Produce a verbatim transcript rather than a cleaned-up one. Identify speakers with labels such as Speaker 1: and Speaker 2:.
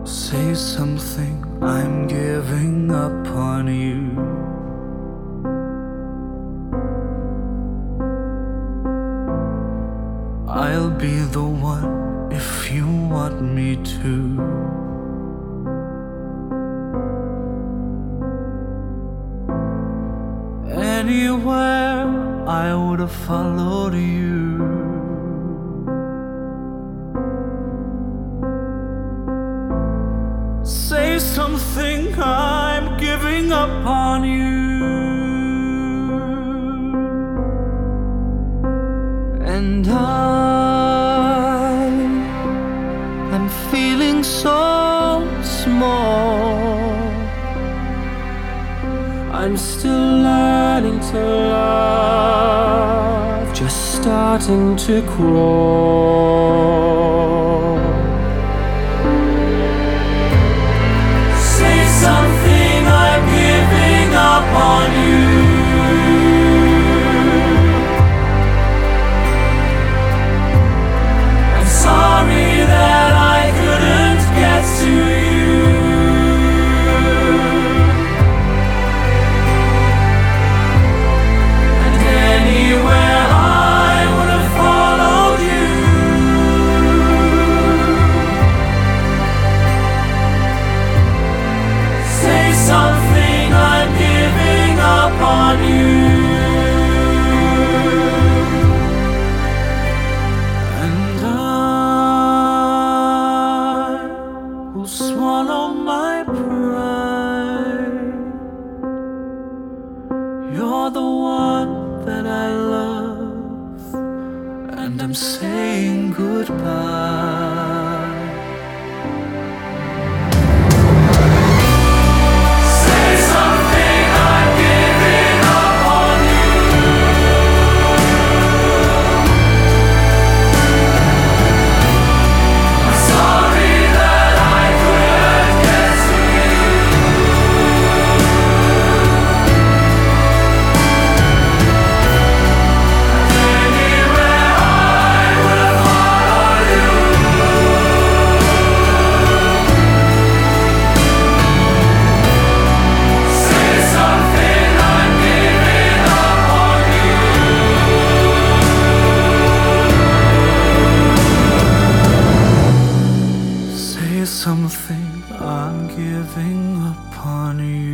Speaker 1: Say something, I'm giving up on you. I'll be the one if you want me to. Anywhere I would have followed you. Say something, I'm giving up on you. And I am feeling so small. I'm still learning to love, just starting to crawl. Say something, I'm giving up on you. I'm sorry that I couldn't get to you. And anywhere I would have followed you. Say something, I'm giving up on you. And I will swallow my pride. You're the one that I love, and I'm saying goodbye. Say something, I'm giving up on you. I'm sorry that I couldn't get to you. Anywhere I would have followed you. Say something, I'm giving up on you. Say something, I'm giving up on you.